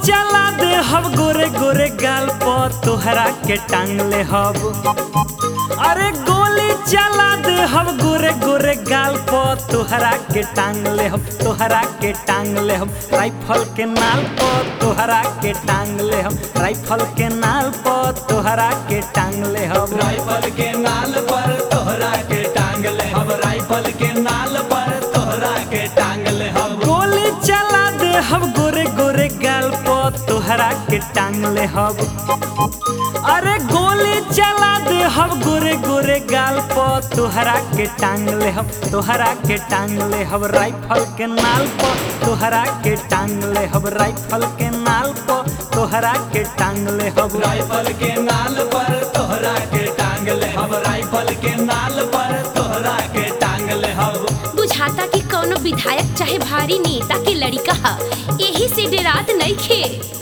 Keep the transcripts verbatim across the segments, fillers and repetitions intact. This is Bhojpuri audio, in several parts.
चला दे हब गोरे गोरे गाल पर तोहरा के टांग ले हब। अरे गोली चला दे हब गोरे गोरे गाल पर तोहरा के टांग ले हब, तोहरा के टांग ले हब। राइफल के नाल पर तोहरा के टांग ले हब, राइफल के नाल पर तोहरा के टांग ले हब, राइफल के नाल पर तोहरा के टांग ले हब, राइफल के नाल पर तोहरा के टांग ले हब। गोली चला दे हब गोरे गोरे गाल पर तोहरा के टांग ले हब। अरे गोली चला दे हब गोरे गोरे गाल पर तोहरा के टांग ले हब, तोहरा के टांग ले हब। राइफल के नाल पर तोहरा के टांग ले हब, राइफल के नाल पर तोहरा के टांग ले हब, राइफल के नाल पर तोहरा के टांग ले हब, राइफल के नाल पर तोहरा के टांग ले हब। बुझाता कि कौनो विधायक चाहे भारी नेता के लड़का हा, यही से डरात नइखे।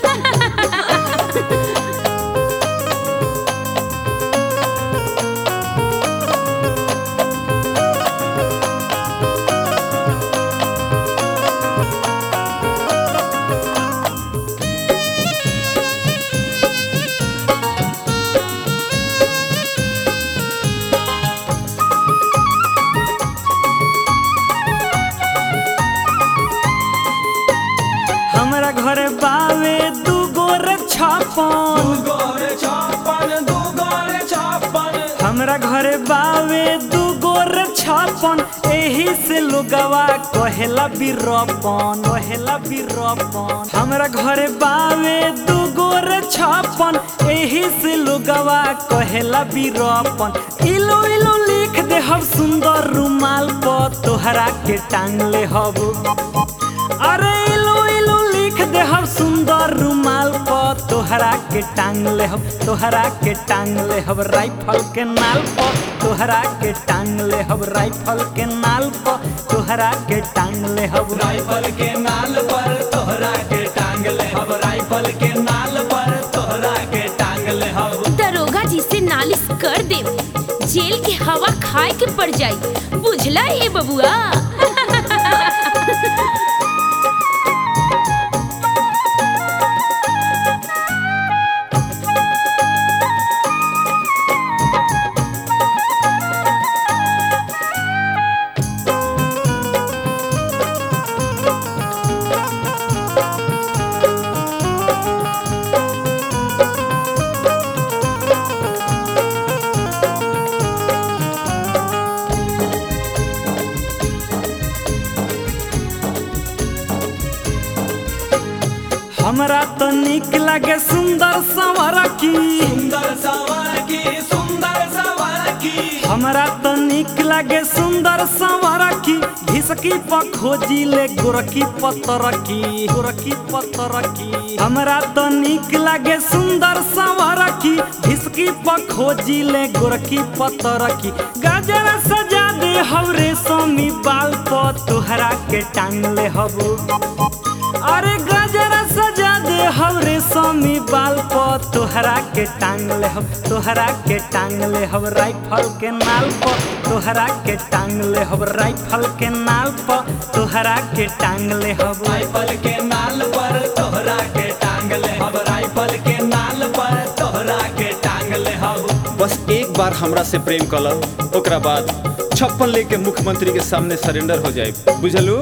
हमरा घरे बावे दू गोरे छापन, दू गोरे छापन, दू गोरे छापन, हमरा घरे बावे दू गोरे छापन। एही से लोगवा कहेला बीरपन, कहेला बीरपन। हमरा घरे बावे दू गोरे छापन, एही से लोगवा कहेला बीरपन। इलो इलो लिख दे हब सुंदर रुमाल पर तोहरा के टांग ले हब। अरे इलो इलो लिख दे हब सुंदर रुमाल पर तोहरा के टांग ले हब, तोहरा के टांग ले हब। राइफल के नाल पर तोहरा के टांग ले हब, राइफल के नाल पर तोहरा के टांग ले हब, राइफल के नाल पर तोहरा के टांग ले हब, राइफल के नाल पर तोहरा के टांग ले हब। दरोगा जी से नालिश कर दे, जेल के हवा खाए के पड़ जाई, बुझला ए बबुआ। हमरा तो निक लगे सुंदर संवर की, सुंदर सवर की, सुंदर सवर की, हमरा तो निक लगे सुंदर संवर की। घिसकी पर खोजी ले गोरकी पत्तर की, गोरकी पत्तर की। हमरा तो निक लगे सुंदर संवर की, घिसकी पर खोजी ले गोरकी पत्तर की। गजरा सजा दे हब रेशमी बाल पर तोहरा के टांग ले हब। अरे गजरा सजा दे हब रेशमी बाल पर तोहरा के टांग ले हब, तोहरा के टांग ले हब। राइफल के नाल पर तोहरा के टांग ले हब, राइफल के नाल पर तोहरा के टांग ले हब, राइफल के नाल पर तोहरा के टांग ले हब, राइफल के नाल पर तोहरा के टांग ले हब। बस एक बार हमरा से प्रेम कल, ओकरा बाद छप्पन लेके मुख्यमंत्री के सामने सरेंडर हो जाए, बुझलू।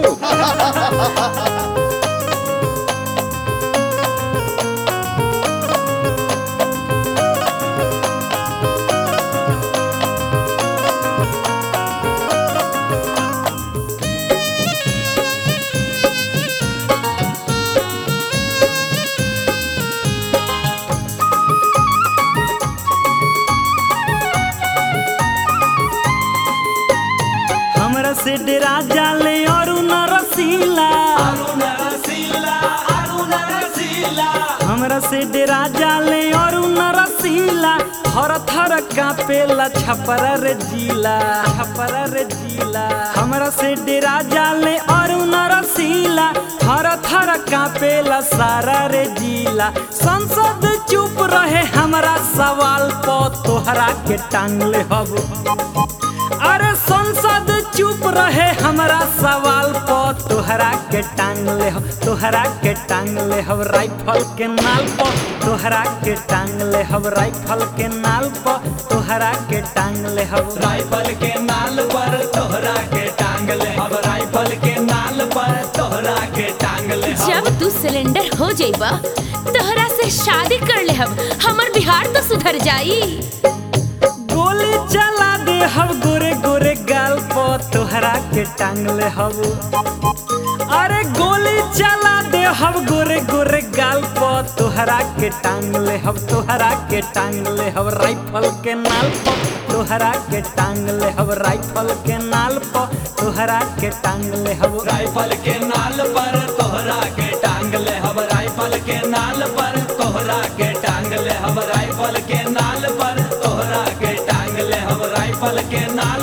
हमरा से डेरा जाले और न रसीला, अरुण रसीला, अरुण रसीला, हमरा से डेरा जाले और न रसीला। थर थर कापेला छपरा रे जिला, छपरा रे जिला। हमरा से डेरा जाले और न रसीला, थर थर कापेला सारा रे जिला। संसद चुप रहे हमरा सवाल पर तोहरा के टांग ले हब। अरे संसद चुप रहे हमरा सवाल पर तोहरा के टांग ले हब, तोहरा के टांग ले हम राइफल के नाल पर तोहरा के टांग ले हम राइफल के नाल पर तोहरा के टांग ले हम राइफल के नाल पर तोहरा के टांग ले हम राइफल के नाल पर तोहरा के टांग ले हम जब तू सिलेंडर हो जाइबा तोहरा से शादी कर ले हम हमर बिहार तो सुधर जाई। गोली चला दे हम गोरे गोरे गाल पर तोहरा के टांग ले हम अरे गोली चला दे हम गोरे गोरे गाल पर तोहरा के टांग ले हम तोहरा के टांग ले हम राइफल के नाल पर तोहरा के टांग ले हम राइफल के नाल पर तोहरा के टांग ले हम राइफल के नाल पर तोहरा के टांग ले हम राइफल के नाल पर तोहरा के टांग ले हम राइफल के नाल पर तोहरा के टांग ले हम राइफल के नाल